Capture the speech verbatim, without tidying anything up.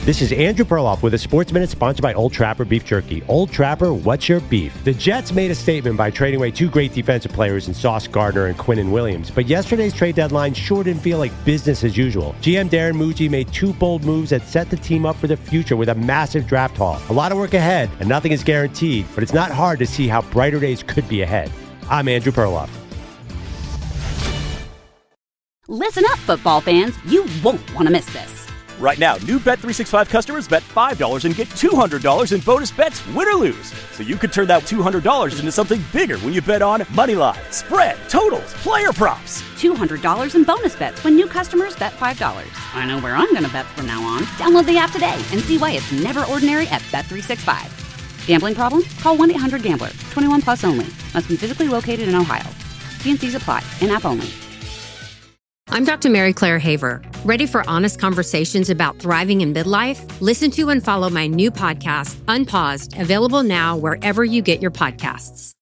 This is Andrew Perloff with a Sports Minute sponsored by Old Trapper Beef Jerky. Old Trapper, what's your beef? The Jets made a statement by trading away two great defensive players in Sauce Gardner and Quinnen Williams, but yesterday's trade deadline sure didn't feel like business as usual. G M Darren Mucci made two bold moves that set the team up for the future with a massive draft haul. A lot of work ahead, and nothing is guaranteed, but it's not hard to see how brighter days could be ahead. I'm Andrew Perloff. Listen up, football fans. You won't want to miss this. Right now, new Bet three sixty-five customers bet five dollars and get two hundred dollars in bonus bets, win or lose. So you could turn that two hundred dollars into something bigger when you bet on money line, spread, totals, player props. two hundred dollars in bonus bets when new customers bet five dollars. I know where I'm going to bet from now on. Download the app today and see why it's never ordinary at Bet three sixty-five. Gambling problem? Call one eight hundred gambler. twenty-one plus only. Must be physically located in Ohio. T and C's apply. In-app only. I'm Doctor Mary Claire Haver. Ready for honest conversations about thriving in midlife? Listen to and follow my new podcast, Unpaused, available now wherever you get your podcasts.